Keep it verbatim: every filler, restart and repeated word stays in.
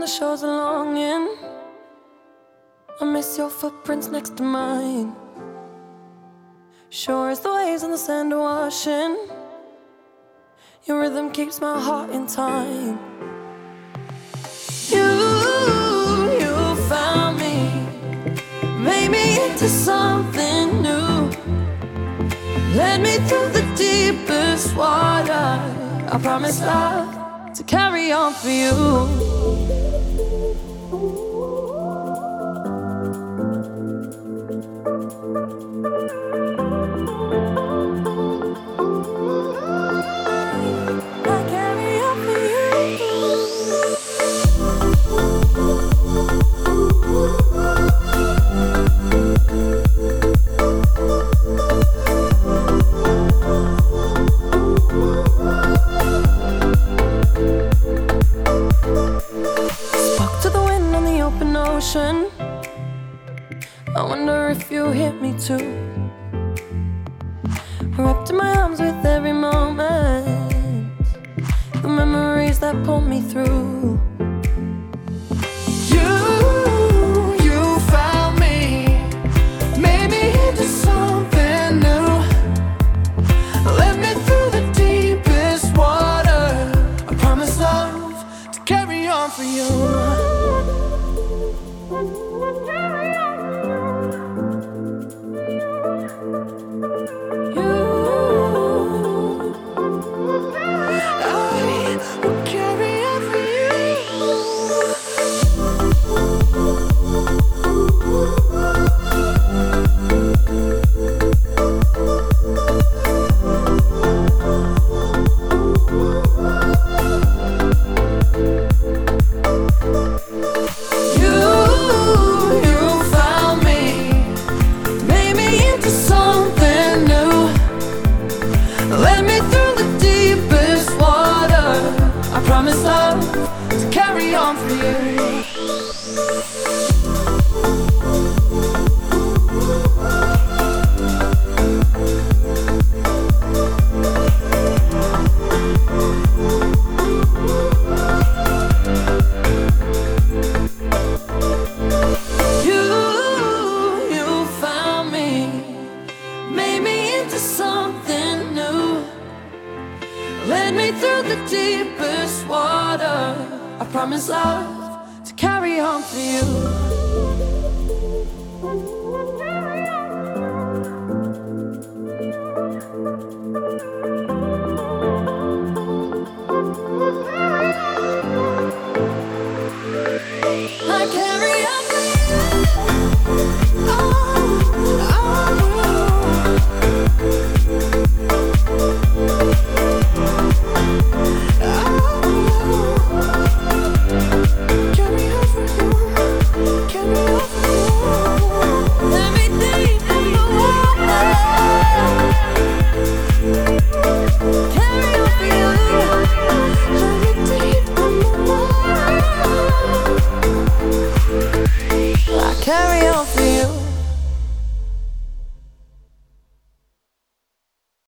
the shores of longing. I miss your footprints next to mine. Sure as the waves on the sand are washing, your rhythm keeps my heart in time. You, you found me, made me into something new, led me through the deepest water. I promise love to carry on for you. I wonder if you hit me too. Wrapped in my arms with every moment, the memories that pull me through. You, you found me, made me into something new, led me through the deepest water. I promise love to carry on for you. Promise love to carry on for you. You, you found me, made me into something new, led me through the deepest water. I promise love to carry on for you.